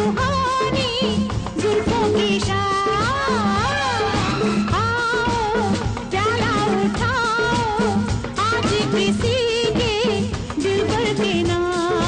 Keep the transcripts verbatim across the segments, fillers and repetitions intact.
सुहानी जुल्फों की शाम, आओ प्याला उठाओ आज किसी के दिलबर के नाम।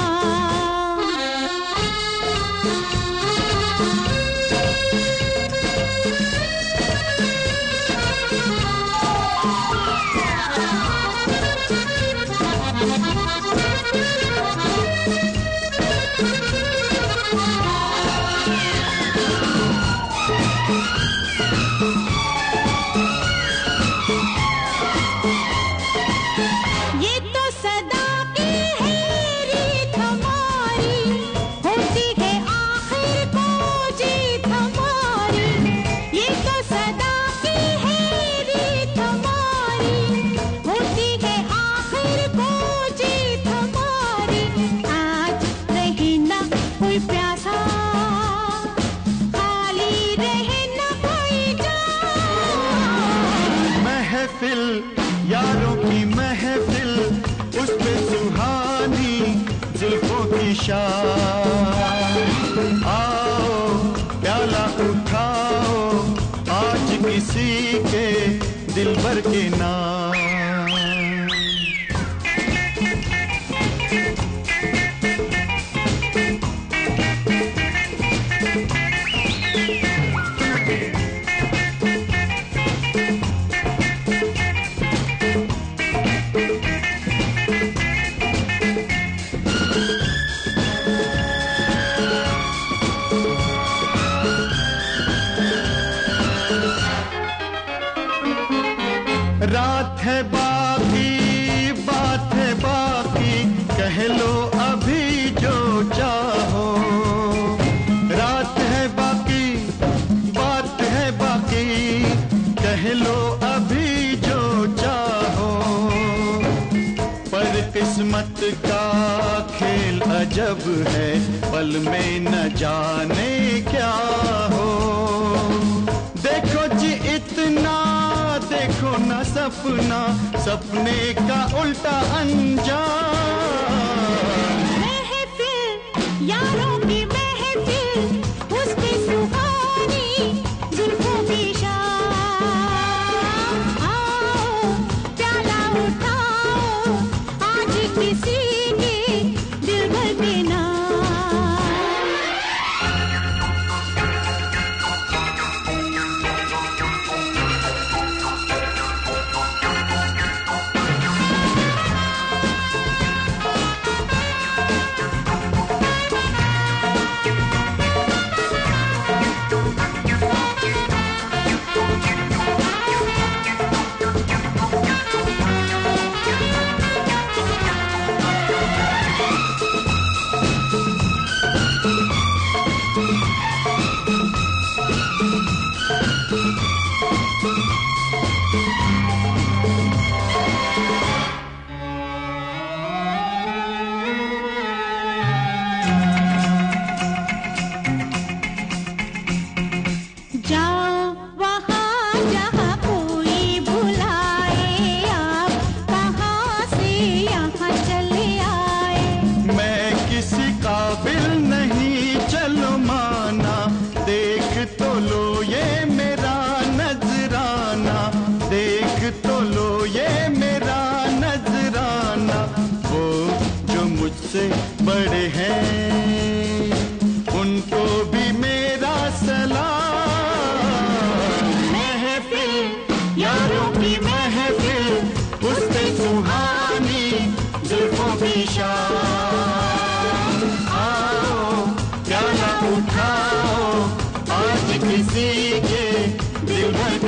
ये तो सदा की है रीत हमारी, होती है आखिर को जीत हमारी। ये तो सदा की है रीत हमारी, होती है आखिर को जीत हमारी। आज रहे ना कोई प्यासा, खाली रहे ना कोई जान। महफिल यारों की महफिल, उस पे सुहानी जुल्फों की शान। आओ प्याला उठाओ आज किसी के दिलबर के नाम। रात है बाकी बात है बाकी, कह लो अभी जो चाहो। रात है बाकी बात है बाकी, कह लो अभी जो चाहो। पर किस्मत का खेल अजब है, पल में न जाने क्या हो। देखो जी इतना देखो ना सपना, सपने का उल्टा अंजाम। महफिल यारों की महफिल, उस पे सुहानी जुल्फों की शाम। आओ प्याला उठाओ आज किसी के दिलबर के नाम। जाओ वहाँ जहाँ कोई भुलाए, आप कहाँ से यहाँ चले आए। मैं किसी काबिल नहीं चलो माना, देख तो लो ये मेरा नजराना। देख तो लो ये मेरा नजराना। वो जो मुझसे बड़े हैं उनको भी मेरा सलाम। महफिल यारों की महफिल, उस पे सुहानी जुल्फों की शान। आओ प्याला उठाओ आज किसी के दिलबर